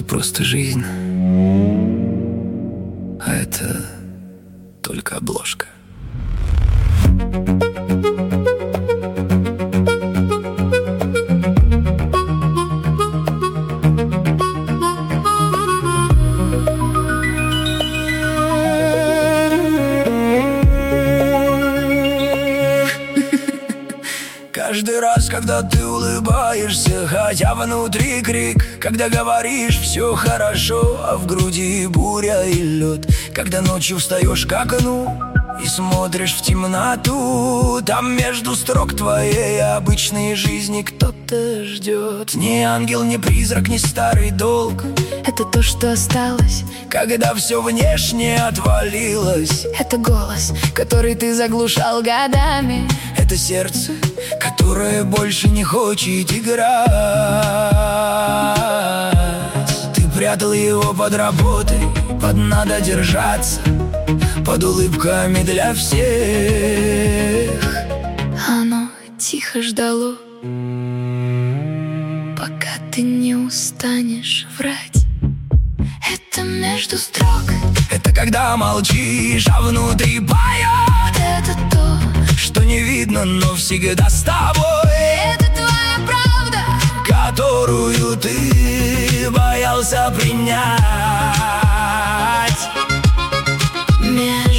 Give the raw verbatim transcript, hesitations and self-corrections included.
просто жизнь, а это только обложка. Каждый раз, когда ты улыбаешься, хотя внутри крик, когда говоришь все хорошо, а в груди буря и лед, когда ночью встаешь к окну и смотришь в темноту, там между строк твоей обычной жизни кто-то ждет. Ни ангел, ни призрак, ни старый долг, это то, что осталось, когда все внешне отвалилось. это голос, который ты заглушал годами, это сердце, которое больше не хочет играть. Ты прятал его под работой, под надо держаться, под улыбками для всех. оно тихо ждало, пока ты не устанешь врать. Это между строк, Это когда молчишь, а внутри поет. это то, Что не видно, но всегда с тобой. это твоя правда, Которую ты боялся принять. между